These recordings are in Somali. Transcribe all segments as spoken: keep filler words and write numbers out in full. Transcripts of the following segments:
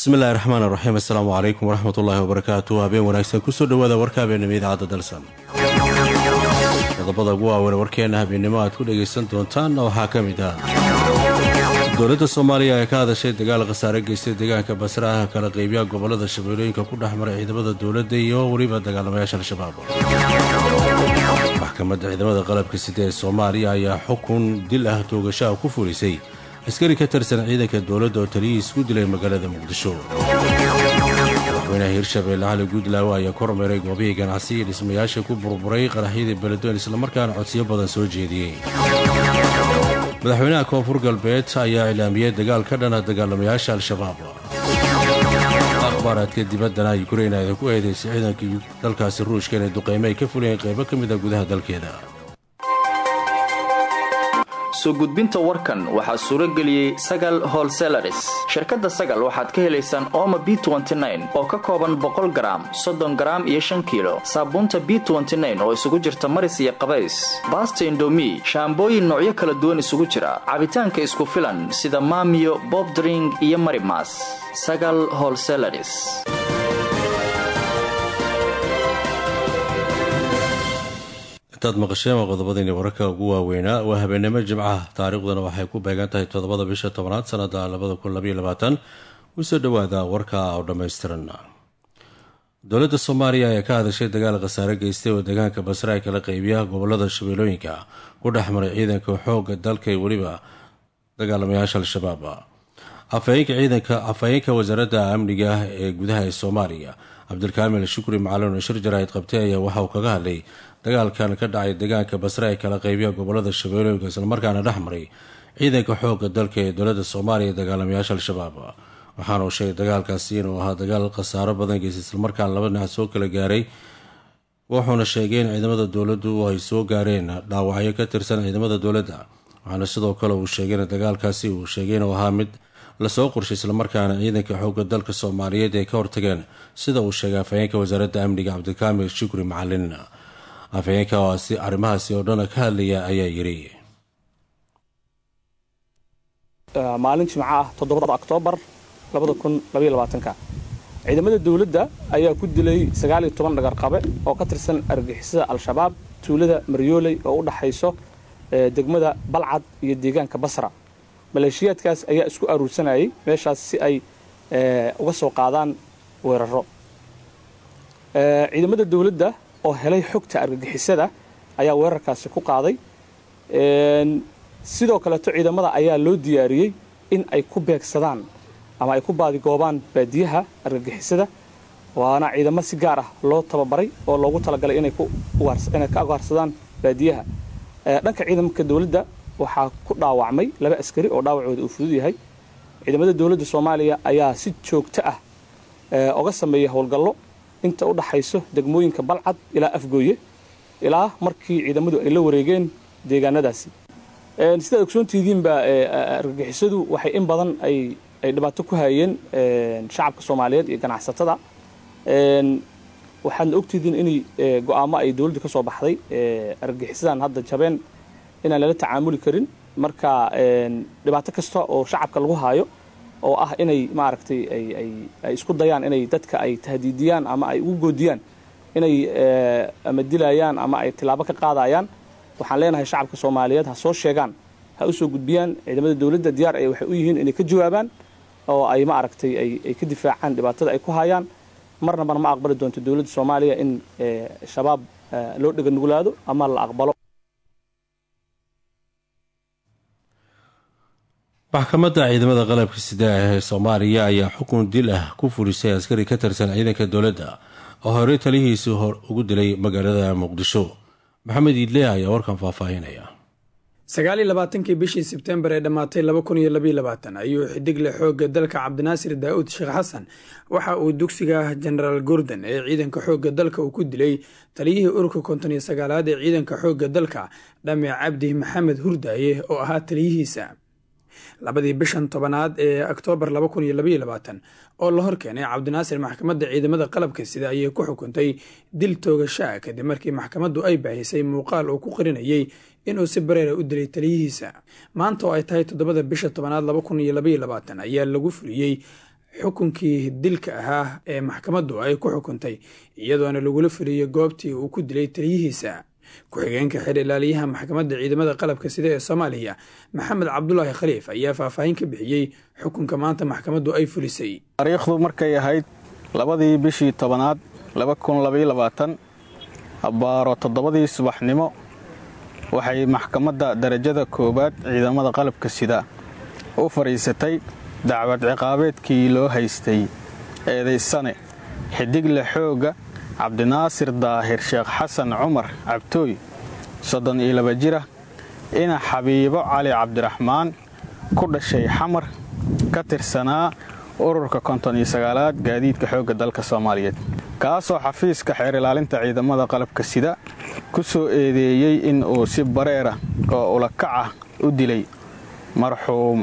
bismillahi raxmaan raxiim assalaamu calaykum waraxmatullaahi wabarakaatu habeen wanaagsan kusoo dhawaada warka habeenimo idaacadda dalsan qodobada ugu waaweyn warkeena habeennimo aad ku dhagaysan doontaanna waxaa ka mid ah dowladda soomaaliya ee ka hadashay dagaal khasaare geystay deegaanka basraha kala qeybiya gobolada shabeellooyinka ku dhex maray ciidamada dowladda iyo weliba dagaalamayaasha al-shabaab maxkamadda ciidamada qalabka sida ee soomaaliya ayaa xukun dil ah toogashaha ku fulisay askari ka tirsan ciidanka dowladda oo taliyihiis ku dilay magaalada muqdisho madaxweynaha hirshabeelle cali guudlaawe ayaa kormeeray goobihii ganacsi iyo dhismayaasha ku burburay qaraxyadii beledweyne islamarkaana codsiyo badan soo jeediyey madaxweynaha koonfur galbeed ayaa cilaamiyey dagaal ka dhana dagaalamayaasha al-shabaab akhbaaraadka dibaddana yukrain ayda ku eedaysay ciidankii dalkaasi ruushka inay duqeymo ay ka fulayeen qaybo ka mid a gudaha dalkeeda soo gudbinta warkan waxaa suuro geliyey sagal holselaris shirkadda sagal waxaad ka helaysaan ooma b oo ka kooban boqol garaam soddon garaam iyo shan kiilo saabuunta b oo isugu jirta maris iyo qabays baasta indomi shaambooyin noocyo kala duwan isugu jira cabitaanka isku filan sida maamiyo bobdring iyo marimas sagal holselaris intaad maqasheen qodobadayni wararka ugu waaweynaa waa habeenimo jimcaha taariikhduna waxay ku beegan tahay toddobada bisha tobanaad sanada labada kun labaiyo labaatan usoo dhowaada warka oo dhammaystiran dowladda soomaaliya ayaa ka hadashay dagaal khasaare geystay oo deegaanka basra ay kala qeybiya gobolada shabeellooyinka ku dhex maray ciidanka xoogga dalka iyo weliba dagaalamayaasha al-shabaab afhayeenka ciidanka afhayeenka wasaaradda amniga ee gudaha ee soomaaliya cabdilkaamil shukri macalin oo shir jaraa'id qabtay ayaa waxa uu kaga hadlay dagaalkan ka dhacay deegaanka basra ee kala qeybiya gobolada shabeellooyinka islamarkaana dhex maray ciidanka xoogga dalka ee dowladda soomaaliya ee dagaalamayaasha al-shabaab waxaana uu sheegay dagaalkaasi inuu ahaa dagaal khasaaro badan geystay islamarkaana laba dhinac soo kala gaaray wuxuuna sheegay in ciidamada dowladdu ay soo gaareen dhaawacyo ka tirsan ciidamada dowladda waxaana sidoo kale uu sheegay in dagaalkaasi uu sheegay inuu ahaa mid lasoo qorshay islamarkaana ciidanka xoogga dalka soomaaliyeed ay ka hortageen sida uu sheegay afhayeenka wasaaradda amniga cabdilkaamil shukri macalin afhayeenkaasi arrimahaasi oo dhan ka hadlaya ayaa yidhi maalin jimco ah toddobada oktoobar labada kun labaiyo labaatanka ciidamada dowladda ayaa ku dilay sagaal iyo toban dhagarqabe oo ka tirsan argixisada al-shabaab tuulada maryooley oo u dhaxayso degmada balcad iyo deegaanka basra maleeshiyaadkaas ayaa isku aruursanayay meeshaas si ay uga soo qaadaan weeraro ciidamada dowladda oo helay xogta argagixisada ayaa weerarkaasi ku qaaday sidoo kaleeto ciidamada ayaa loo diyaariyey in ay ku beegsadaan ama ay ku baadigoobaan baadiyaha argagixisada waana ciidamo si gaar ah loo tababaray oo loogu talagalay inay ka ugaarsadaan baadiyaha dhanka ciidamka dowladda waxaa ku dhaawacmay laba askari oo dhaawacooda uu fudud yahay ciidamada dowladda soomaaliya ayaa si joogto ah oga sameeya howlgallo inta u dhaxayso degmooyinka balcad ilaa afgooye ilaa markii ciidamadu ay la wareegeen deegaanadaasi sidaad ogsoontihiinba argagixisadu waxay in badan ay dhibaato ku hayeen shacabka soomaaliyeed iyo ganacsatada waxaadna ogtihiin in go'aamo ay dowladdu ka soo baxday argagixisadan hadda jabeen inaan lala tacaamuli karin marka dhibaato kasta oo shacabka lagu haayo oo ah inay maaragtay ay isku dayaan inay dadka ay tahdiidiyaan ama ay ugu goodiyaan inay ama dilayaan ama ay tilaabo ka qaadayaan waxaan leenahay shacabka soomaaliyeed ha soo sheegaan ha u soo gudbiyaan ciidamada dowladda diyaar ay waxay u yihiin inay ka jawaabaan oo ay maaragtay ay ka difaacaan dhibaatada ay ku hayaan marna mar ma aqbali doonto dowladda soomaaliya in shabaab loo dhega nuglaado ama la aqbalo maxkamadda ciidamada qalabka sida ee soomaaliya ayaa xukun dil ah ku fulisay askari ka tirsan ciidanka dowladda oo horey talihiisi hor ugu dilay magaalada muqdisho maxamed iidle ayaa warkan faahfaahinaya sagaal iyo labaatankii bishii sebtembar ee dhammaatay laba kun iyo labaiyo labaatan ayuu xidigle xoogga dalka cabdinaasir daa'uud sheekh xasan waxa uu dugsiga jenaraal gordon ee ciidanka xoogga dalka uu ku dilay taliyihii ururka konton iyo sagaalaad ee ciidanka xoogga dalka dhame cabdi maxamed hurdaaye oo ahaa taliyihiisa labadii bishan tobanaad ee oktoobar laba kun iyo labaiyo labaatan oo la hor keenay cabdinaasir maxkamadda ciidamada qalabka sida ayay ku xukuntay dil toogashaa kadib markii maxkamaddu ay baahisay muuqaal uu ku qarinayay inuu si bareera u dilay taliyihiisa. maanta oo ay tahay toddobada bisha tobanaad laba kun iyo labaiyo labaatan ayaa lagu fuliyey xukunkii dilka ahaa ee maxkamaddu ay ku xukuntay iyadoona lagula fuliyey goobtii uu ku dilay taliyihiisa. ku-xigeenka xeer ilaaliyaha maxkamadda ciidamada qalabka sida ee Soomaaliya Maxamed Cabdulaahi Khaliif ayaa faahfaahin ka bixiyey xukunka maanta maxkamaddu ay fulisay. taariikhdu markay ahayd labadii bishii tobanaad laba kun iyo labaatan abbaaro toddobadii subaxnimo waxay maxkamadda darajada koowaad ciidamada qalabka sida u fariisatay dacwad ciqaabeedkii loo haystay eedaysane xidigle xooga cabdinaasir daahir sheekh xasan cumar cabtooy soddon iyo laba jira ina xabiibo cali cabdiraxmaan ku dhashay xamar ka tirsanaa ururka konton iyo sagaalaad gaadiidka xoogga dalka Soomaaliyeed kaasoo xafiiska xeer ilaalinta ciidamada qalabka sida ku soo eedeeyay in uu si bareera oo ula kac ah u dilay marxuum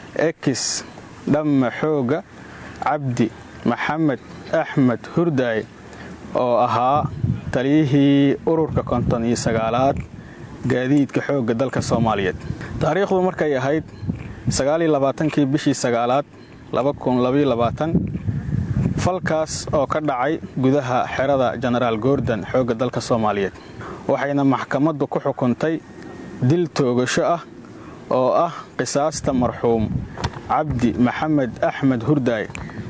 X dhamma xooga cabdi maxamed axmed hurdaay oo ahaa taliyihii ururka konton iyo sagaalaad gaadiidka xoogga dalka Soomaaliyeed. taariikhdu markay ahayd sagaal iyo labaatankii bishii sagaalaad laba kun iyo labaatan falkaas oo ka dhacay gudaha xerada General Gordon xoogga dalka Soomaaliyeed waxayna maxkamaddu ku xukuntay dil toogasho ah oo ah qisaasta marxuum cabdi maxamed axmed hurdaay.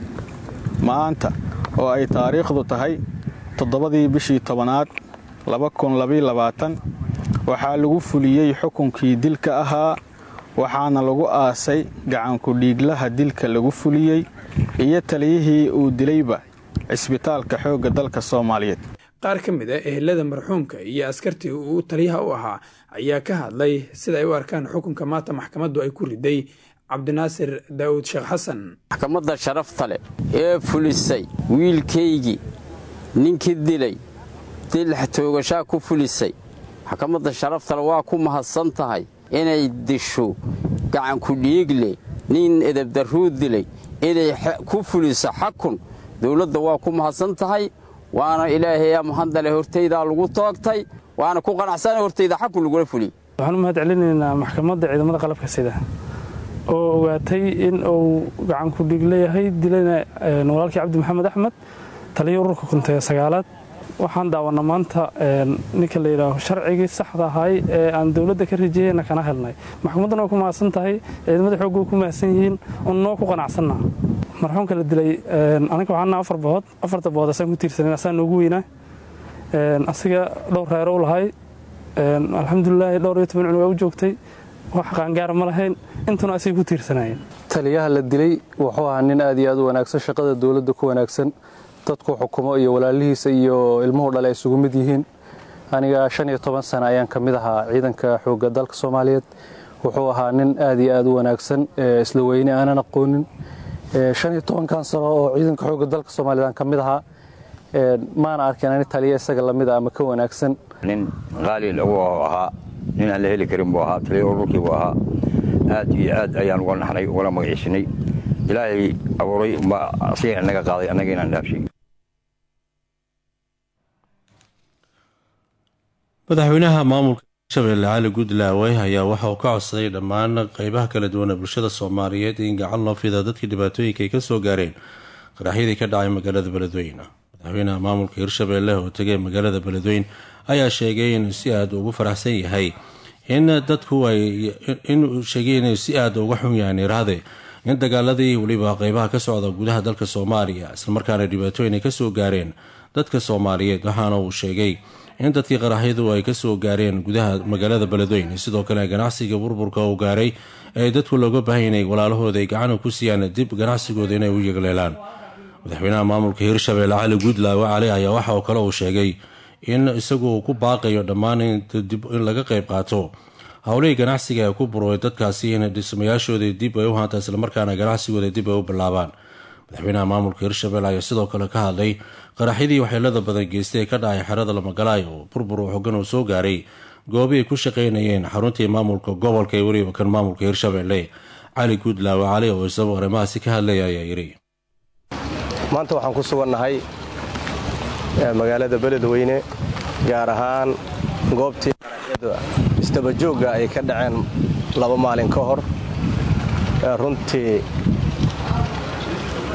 maanta oo ay taariikhdu tahay toddobadii bishii tobanaad laba kun iyo labaatan waxaa lagu fuliyey xukunkii dilka ahaa waxaana lagu aasay gacan ku dhiiglaha dilka lagu fuliyey iyo taliyihii uu dilayba cisbitaalka xoogga dalka Soomaaliyeed. qaar ka mid ah ehelada marxuumka iyo askartii uu taliyaha u ahaa ayaa ka hadlay sida ay u arkaan xukunka maanta maxkamaddu ay ku riday cabdinaasir daawud sheekh xasan. maxkamadda sharafta leh ee fulisay wiilkaygii ninkii dilay dil toogashaa ku fulisay maxkamadda sharafta leh waa ku mahadsan tahay inay disho gacan ku dhiigle nin edebdarruu dilay inay ku fuliso xakun dowladda waa ku mahadsan tahay waana ilaahay mahadale hortayda lagu toogtay waana ku qanacsan hortayda xakun lagu fuliy. waxaan u mahad celinaynaa maxkamadda ciidamada qalabka sida oo ogaatay in uu gacan ku dhiig leeyahay dilayna walaalkii cabdi maxamed axmed taliyo ururka konton iyo sagaalaad. waxaan daawanaa maanta ninka la yidhaaho sharcigii saxda ahay ee aan dowladda ka rajeyeyna kana helnay. maxkamadduna waa ku mahadsan tahay ciidamada xoogga ku mahadsan yihiin oon noo ku qanacsanna. marxuumka la dilay aniga waxaana afar bood afarta bood asaan ku tiirsanin asaan noogu weynaa asiga dhowr reero u lahay alxamdulilaahi dhowr iyo toban cunug u joogtay wax qaangaara ma lahayn intuna asiga ku tiirsanayeen. taliyaha la dilay wuxuu ahaa nin aad iyo aad u wanaagsan shaqada dowladda ku wanaagsan dadku xukumo iyo walaalihiisa iyo ilmuhu dhale ay isugu mid yihiin. aniga shan iyo toban sano ayaan ka mid ahaa ciidanka xoogga dalka Soomaaliyeed. wuxuu ahaa nin aad iyo aad u wanaagsan isla weyne aanan aqoonin shan iyo toban kan sano oo ciidanka xoogga dalka Soomaaliyeed aan ka mid ahaa maana arkin ani taliye isaga la mid ah ama ka wanaagsan. nin qaali lagu ahaa nin aan la heli karin buu ahaa taliye ururkii buu ahaa aad iyo aad ayaan uga naxnay uga magaciisinay ilaahay abuuray ma asiga naga qaaday anaga inaan dhaafshay. madaxweynaha maamulka Shabeelle Cali Gudlaawe ayaa waxa uu ka codsaday dhammaan qaybaha kala duwan ee bulshada Soomaaliyeed in gacan loo fido dadkii dhibaatooyinka ay ka soo gaareen qaraxyadii ka dhacay magaalada Beledweyne. madaxweynaha maamulka Hirshabeelle oo tagay magaalada Beledweyne ayaa sheegay in si aad ugu faraxsan yahay in dadku ay in sheegay in si aad uga xun yahay iraade in dagaaladii waliba qaybaha ka socda gudaha dalka Soomaaliya isla markaana dhibaatooyin ay ka soo gaareen dadka Soomaaliyeed. waxaana uu sheegay in dadkii qaraxyadu ay ka soo gaareen gudaha magaalada Beledweyne sidoo kale ganacsiga burburka uu gaaray ee dadku looga baahan yahay walaalahooda ay gacan ku siiyaan dib ganacsigooda inay u yagleelaan. madaxweynaha maamulka Hirshabeelle Cali Gudlaawe Cali ayaa waxa uu kale uu sheegay in isagu uu ku baaqayo dhammaan in laga qayb qaato howlihii ganacsiga ee ku buray dadkaasi in dhismayaashooda dib ay u haantaan isla markaana ganacsigooda dib ay u bilaabaan. madaxweynaha maamulka Hirshabeelle ayaa sidoo kale ka hadlay qaraxyadii waxyeelada badan geystay ee ka dhacay xerada Lamagalaay oo burbur xooggan uu soo gaaray goobii ay ku shaqaynayeen xaruntii maamulka gobolka ee wariba kan maamulka Hirshabeelle. Cali Gudlaawe Cali oo isagoo arrimahaasi ka hadlaya ayaa yiri maanta waxaan ku sugannahay magaalada Beledweyne gaar ahaan goobtii istaba joogga ay ka dhaceen laba maalin ka hor runtii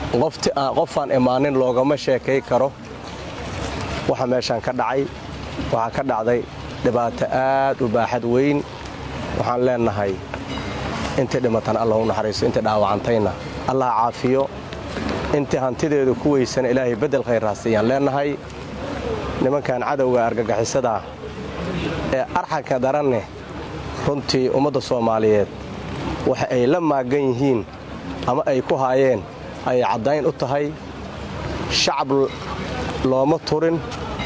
qofti aan qofaan imaanin loogama sheekay karo waxa meeshaan ka dhacay waxaa ka dhacday dhibaato aad u baaxad weyn waxaan leenahay intii dhimatan allah u naxariisto intii dhaawacantayna allah caafiyo intii hantideedu ku weysana ilaahay bedel khayr raasiyaan leenahay nimankan cadowga argagixisada ee arxanka daranne runtii ummadda Soomaaliyeed waxa ay la maagan yihiin ama ay ku haayeen ay cadayn u tahay shacab looma turin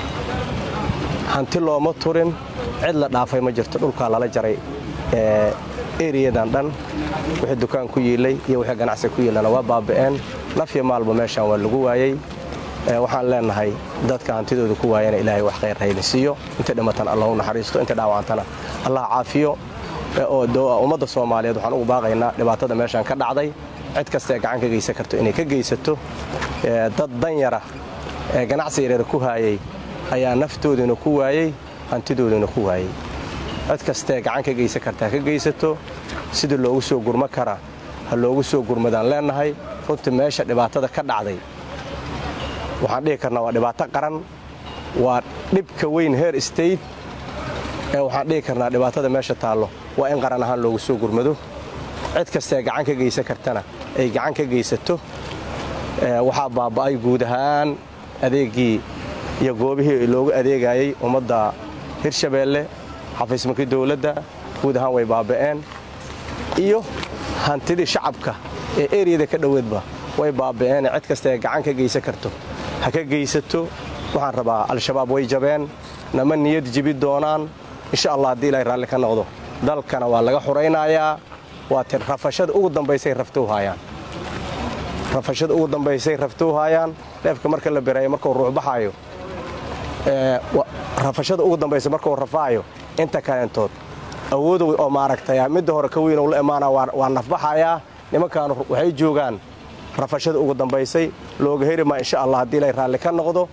hanti looma turin cid la dhaafay ma jirto dhulka lala jaray ee eriyadan dhan wixii dukaan ku yeelay iyo wixii ganacsi ku yeelana waa baaba'een nafya maalba meeshan waa lagu waayay waxaan leenahay dadka hantidooda ku waayana ilaahay wax khayr hayli siiyo inta dhimatan allah u naxariisto inta dhaawacantana allah caafiyo oo ummadda Soomaaliyeed waxaan ugu baaqaynaa dhibaatada meeshan ka dhacday cid kasta gacan ka geysan karto inay ka geysato dad danyara ee ganacsi yaryar ku haayay ayaa naftooduna ku waayay hantidooduna ku waayay cid kasta gacan ka geysan kartaa ka geysato sida loogu soo gurma kara ha loogu soo gurmadaan leenahay runtii meesha dhibaatada ka dhacday waxaan dhihi karnaa waa dhibaato qaran waa dhibka weyn heer state ee waxaan dhihi karnaa dhibaatada meesha taallo waa in qaran ahaan loogu soo gurmado cid kasta gacan ka geysan kartana ay gacan ka geysato waxaa baaba'ay guud ahaan adeegii iyo goobihii loogu adeegayay ummadda Hirshabeelle xafiismarkii dawladda guud ahaan way baaba'een iyo hantidii shacabka ee eriyada ka dhaweedba way baaba'een cid kasta gacan ka geysan karto ha ka geysato waxaan rabaa al-shabaab way jabeen nama niyad jibi doonaan insha Allah hadii ilaahay raalli ka noqdo dalkana waa laga xureynayaa waa tir rafashada ugu dambeysay raftuu haayaan rafashada ugu dambeysay raftuu haayaan neefka marka la birayo markuu ruux baxayo ee rafashada ugu dambeysay markuu rafaayo inta kalentood awoodo oo maaragtay midda hore ka weyn oo la imaana waa nafbaxaya nimankan waxay joogaan rafashada ugu dambeysay looga heri ma insha Allah hadii ilaahay raalli ka noqdo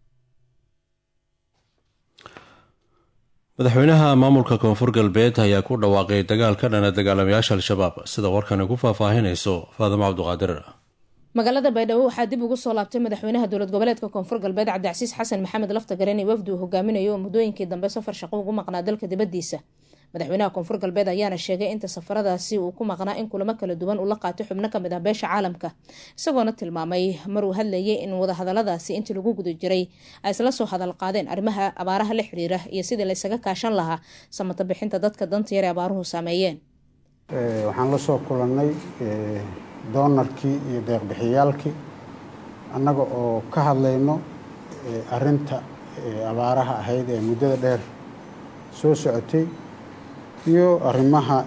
madaxweynaha maamulka koonfur galbeed ayaa ku dhawaaqay dagaal ka dhana dagaalamayaasha al-shabaab sida warkan ku faahfaahinayso Faadimo Cabduqaadir. magaalada Baydhabo waxaa dib ugu soo laabtay madaxweynaha dowlad goboleedka koonfur galbeed Cabdicasiis Xasan Maxamed Laftagareen iyo wafdi uu hogaaminayo muddooyinkii dambe safar shaqo ugu maqnaa dalka dibadiisa. madaxweynaha koonfur galbeed ayaana sheegay inta safaradaasi uu ku maqnaa in kulamo kala duwan uu la qaato xubno kamid ah beesha caalamka isagoona tilmaamay maruu hadlayay in wada hadaladaasi intii lagu guda jiray ay isla soo hadal qaadeen arrimaha abaaraha la xiriira iyo sidii la isaga kaashan lahaa samata bixinta dadka danta yar ee abaaruhu saameeyeen. waxaan la soo kulannay doonarkii iyo deeqbixiyaalkii annaga oo ka hadlayno arinta abaaraha ahayd ee muddada dheer soo socotay iyo arrimaha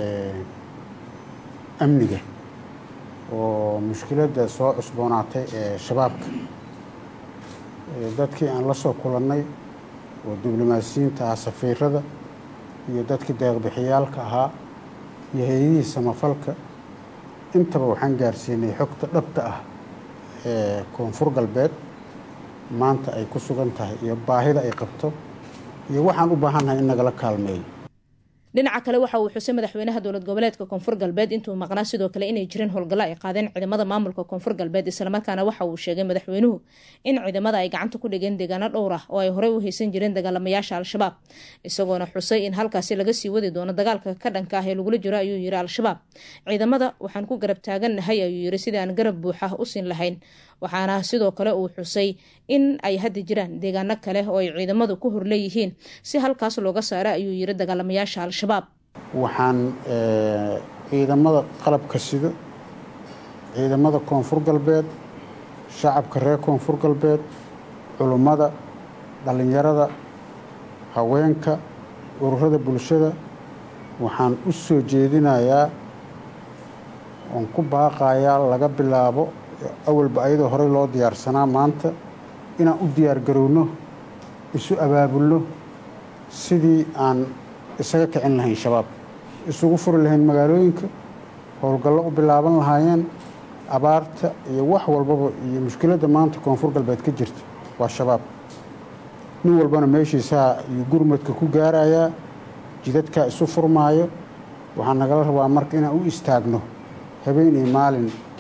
amniga oo mushkiladda soo cusboonaatay ee shabaabka dadkii aan la soo kulannay oo diblomaasiyiinta ah safiirada iyo dadkii deeqbixiyaalka ahaa iyo hay-adihii samafalka intaba waxaan gaarsiinay xogta dhabta ah ee koonfur galbeed maanta ay ku sugan tahay iyo baahida ay qabto iyo waxaan u baahannahay in nagala kaalmeeyo. dhinaca kale waxa uu xusay madaxweynaha dowlad goboleedka koonfur galbeed intuu maqnaa sidoo kale inay jireen howlgallo ay qaadeen ciidamada maamulka koonfur galbeed islamarkaana waxa uu sheegay madaxweynuhu in ciidamada ay gacanta ku dhigeen deegaano dhowr ah oo ay horey u haysan jireen dagaalamayaasha al-shabaab isagoona xusay in halkaasi laga sii wadi doono dagaalka ka dhanka ah ee lagula jiro ayuu yiri al-shabaab ciidamada waxaan ku garab taagannahay ayuu yiri sidii aan garab buuxa u siin lahayn waxaana sidoo kale uu xusay in ay hadda jiraan deegaano kale oo ay ciidamadu ku horleeyihiin si halkaas looga saaro ayuu yiri dagaalamayaasha al-shabaab. waxaan ciidamada qalabka sido ciidamada koonfur galbeed shacabka reer koonfur galbeed culummada dhallinyarada haweenka ururada bulshada waxaan u soo jeedinayaa oon ku baaqayaa laga bilaabo awalba ayadoo horey loo diyaarsanaa maanta inaan u diyaargarowno isu abaabulno sidii aan isaga kicin lahayn shabaab isugu furi lahayn magaalooyinka howlgallo u bilaaban lahaayeen abaarta iyo wax walbaba iyo mushkiladda maanta koonfur galbeed ka jirta waa shabaab nin walbana meeshiisaa iyo gurmadka ku gaarayaa jidadkaa isu furmaayo waxaa nagala rabaa marka inaan u istaagno habeen iyo maalin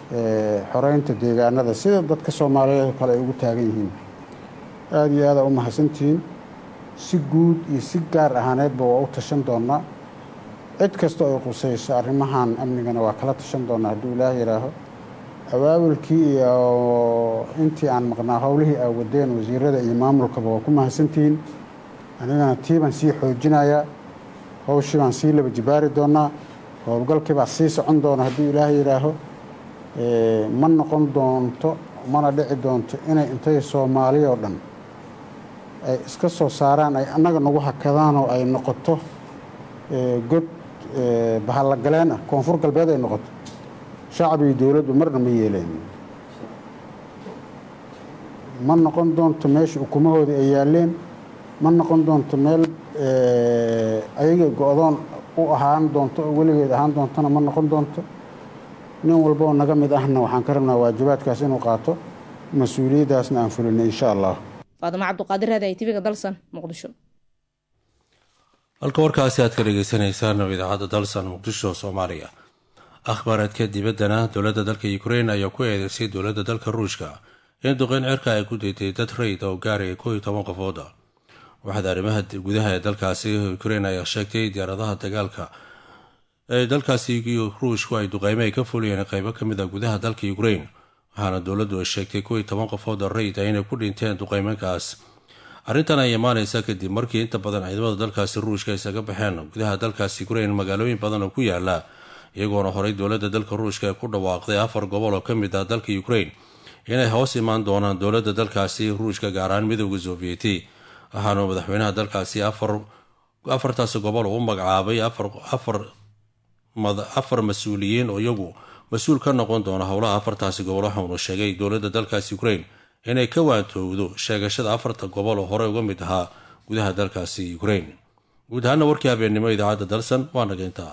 xoreynta deegaanada sida dadka soomaaliyeed oo kale ay ugu taagan yihiin aada iyo aada u mahadsantihiin si guud iyo si gaar ahaaneedba waa u tashan doonnaa cid kasta oo qusayso arrimahan amnigana waa kala tashan doonnaa hadduu ilaah yidhaaho awaawilkii iyo intii aan maqnaa howlihii aa wadeen wasiirada iyo maamulkaba waa ku mahadsantihiin anigana tii baan sii xoojinayaa hawshii baan sii laba jibaari doonnaa howlgalkii baa sii socon doona hadduu ilaah yidhaaho ma noqon doonto mana dhici doonto inay intay soomaali oo dhan ay iska soo saaraan ay annaga nagu hakadaan oo ay noqoto god bahallagaleen ah koonfur galbeed ay noqoto shacab iyo dowladdu marna ma yeeleen ma noqon doonto meesha ukumahoodii ay yaaleen ma noqon doonto meel ayaga go-doon u ahaan doonto oo weligeed ahaan doontona ma noqon doonto nin walba oo naga mid ahna waxaan ka rabnaa waajibaadkaas inuu qaato mas-uuliyaddaasna aan fulinay insha allah faadimo cabduqaadir raadi tvga dalsan muqdisho halka warkaasi aad ka dhegeysaneysaan oo idaacadda dalsan muqdisho soomaaliya akhbaaraadka dibaddana dowladda dalka ukrein ayaa ku eedeysay dowladda dalka ruushka in duqeyn cirka ay ku daytay dad rayd oo gaaraya koo iyo toban qofooda waxaad arrimaha gudaha ee dalkaasi ukrein ayaa sheegtay diyaaradaha dagaalka ee dalkaasi ruushku ay duqeymo ay ka fuliyeen qaybo ka mid a gudaha dalka ukrein waxaana dowladdu ay sheegtay koo iyo toban qofood oo rayid inay ku dhinteen duqeymankaas arrintan ay imaanaysa kadib markii inta badan ciidamada dalkaasi ruushka isaga baxeen gudaha dalkaasi ukrein magaalooyin badan oo ku yaala iyagoona horey dowladda dalka ruushka ee ku dhawaaqday afar gobol oo ka mid ah dalka ukrein inay hoos imaan doonaan dowladda dalkaasi ruushka gaar ahaan midooda sovieti waxaanu madaxweynaha dalkaasi afartaasi gobol u magacaabay afar mas-uuliyiin oo iyagu mas-uul ka noqon doona howlaha afartaasi gobol waxaunu sheegay dowladda dalkaasi ukrein inay ka waantowdo sheegashada afarta gobol oo horey uga mid ahaa gudaha dalkaasi ukrein guud ahaana warkii habeennimo idaacadda dalsan waa nageyntaa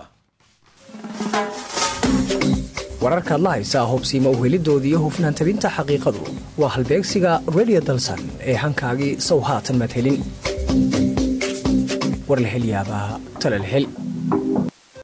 wararkaad la haysaa hubsiima uhelidoodii hufnaan tabinta xaqiiqadu waa halbeegsiga radio dalsan ee hankaagii sow haatan maad helin war la hel yaabaa tale la hel